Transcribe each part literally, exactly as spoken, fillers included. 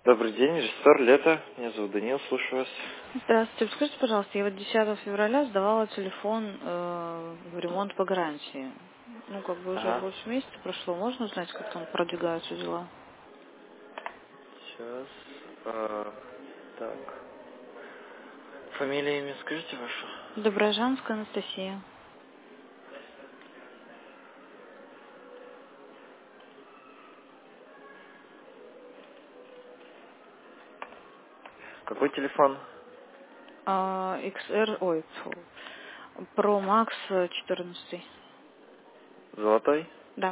Добрый день, режиссер Лето. Меня зовут Даниил, слушаю вас. Здравствуйте. Скажите, пожалуйста, я вот десятого февраля сдавала телефон э, в ремонт по гарантии. Ну, как бы уже Ага. больше месяца прошло. Можно узнать, как там продвигаются дела? Сейчас. а, так. Фамилия, имя скажите вашу? Доброжанская Анастасия. Какой телефон? А, икс эр, ой, фу, Pro Max четырнадцать. Золотой? Да.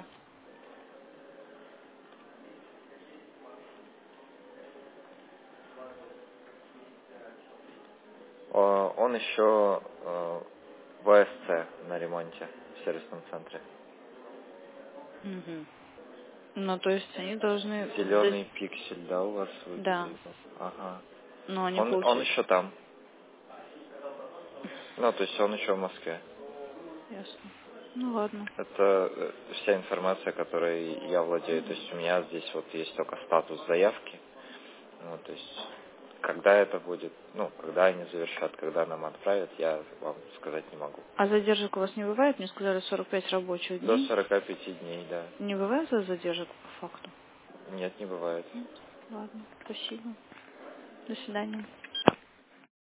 О, он еще э, в А С Ц на ремонте в сервисном центре. Угу. Ну, то есть они должны... Зеленый сдать- пиксель, да, у вас Да. выглядит? Ага. Но они Он, он получают... еще там. Ну, то есть он еще в Москве. Ясно. Ну, ладно. Это э, вся информация, которой я владею. То есть у меня здесь вот есть только статус заявки. Ну, то есть, когда это будет, ну, когда они завершат, когда нам отправят, я вам сказать не могу. А задержек у вас не бывает? Мне сказали сорок пять рабочих До дней. сорока пяти дней, да. Не бывает задержек по факту? Нет, не бывает. Нет. Ладно. Спасибо. До свидания.